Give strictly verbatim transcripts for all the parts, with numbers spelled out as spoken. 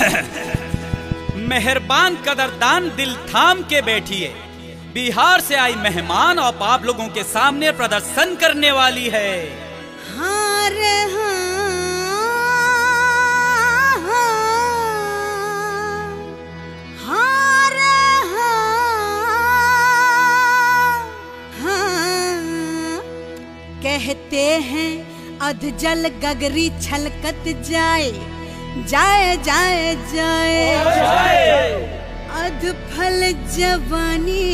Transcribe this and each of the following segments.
मेहरबान कदरदान दिल थाम के बैठिए, बिहार से आई मेहमान और आप लोगों के सामने प्रदर्शन करने वाली है। हाँ रे हाँ, हाँ, हाँ रे हाँ, हाँ। कहते हैं अध जल गगरी छलकत जाए, जाए जाए जाए, अध फल जवानी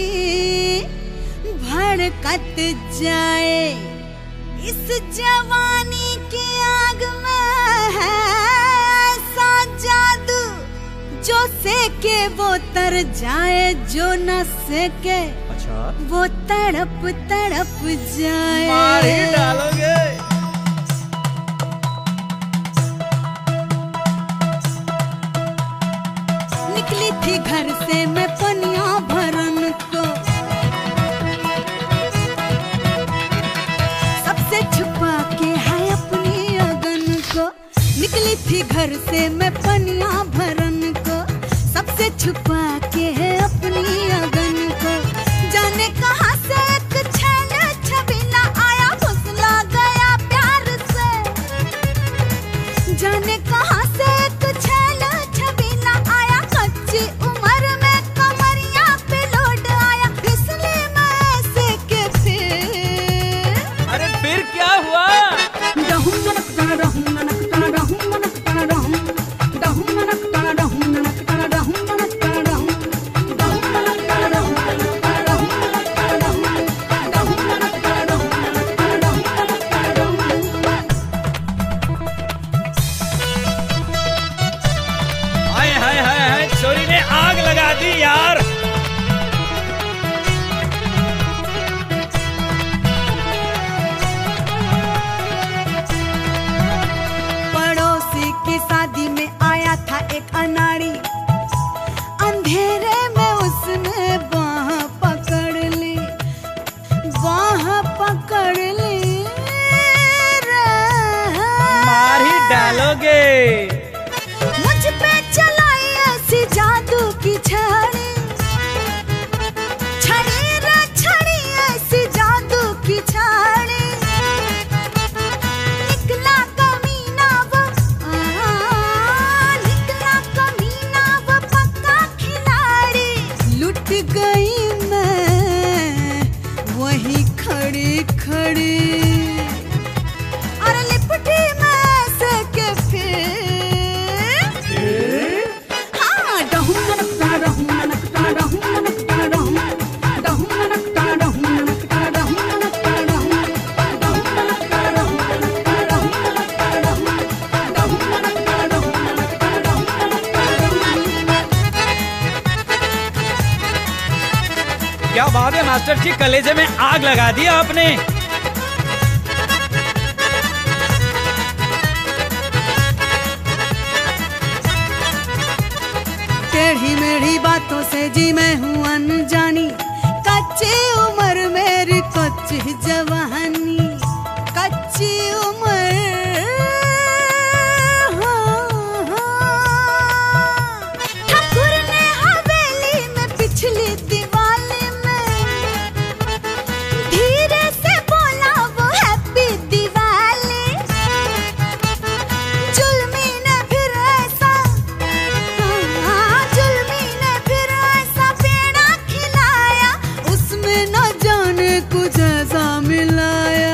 भड़कत जाए। इस जवानी की आग में है ऐसा जादू, जो सेके वो तर जाए, जो न सेके अच्छा वो तड़प तड़प जाए। मार ही डालोगे। निकली थी घर से मैं पनिया भरन को, सबसे छुपा के है अपनी अगन को। निकली थी घर से मैं पनिया भरन को, सबसे छुपा के है अपनी अगन को। जाने कहाँ से एक छैल छबीला आया, फुसला गया प्यार से। जाने कहाँ से एक छैल छबीला आया, कच्ची उम्र में कमरिया पे लौट आया। इसलिए मैं ऐसे के फिर अरे फिर क्या हुआ? डहूं ननक तना डहूं ननक तना डहूं ननक तना डहूं डहूं ननक तना डहूं ननक तना डहूं ननक तना डहूं डहूं ननक तना डहूं ननक तना डहूं ननक तना डहूं डहूं ननक तना डहूं ननक तना डहूं ननक तना डहूं। हाय हाय हाय हाय, छोरी ने आग लगा दी यार। पड़ोसी की शादी में आया था एक अनाड़ी, अंधेरे में उसने बाह पकड़ ली, बाह पकड़ ली रे। मार ही डालोगे। मुझ पे चलाई ऐसी जादू की छड़ी, छड़ी रे छड़ी ऐसी जादू की छड़ी। निकला कमीना वो, आ, निकला कमीना वो पक्का खिलाड़ी। लुट गई मैं वही खड़ी खड़ी, अरे लिपटी मैं ऐसे के फिर। हाँ डहूं ननक तना डहूं ननक तना डहूं ननक तना डहूं डहूं ननक तना डहूं ननक तना डहूं ननक तना डहूं डहूं ननक तना डहूं ननक तना डहूं ननक तना डहूं डहूं ननक तना डहूं ननक तना डहूं ननक तना डहूं। क्या बात है मास्टर जी, कलेजे में आग लगा दिया आपने। टेढ़ी मेढ़ी बातों से जी मैं हूँ अनजानी, कच्ची उम्र मेरी कच्ची जवानी, कच्ची उम्र। हाँ, हाँ। ठाकुर ने हवेली में पिछली दिवाली में धीरे से बोला वो हैप्पी दिवाली। जुल्मी ने फिर ऐसा, हाँ, जुल्मी ने फिर ऐसा पेड़ा खिलाया, उसमें न जाने कुछ ऐसा मिलाया।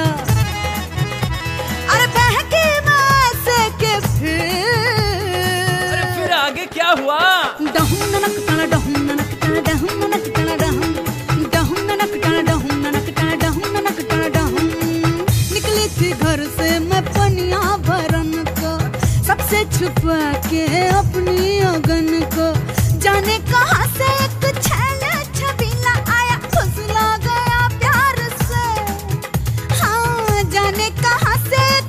अरे बहकी मैं ऐसे के फिर। अरे फिर आगे क्या हुआ? डहूं ननक तना डहूं ननक तना डहूं ननक तना डहूं डहूं ननक तना डहूं ननक तना डहूं ननक तना डहूं। निकली थी घर से मैं पनिया भरन को, सबसे छुपा के अपनी अगन को। जाने कहाँ से एक छैल छबीला आया, फुसला गया प्यार से। हाँ जाने कहाँ से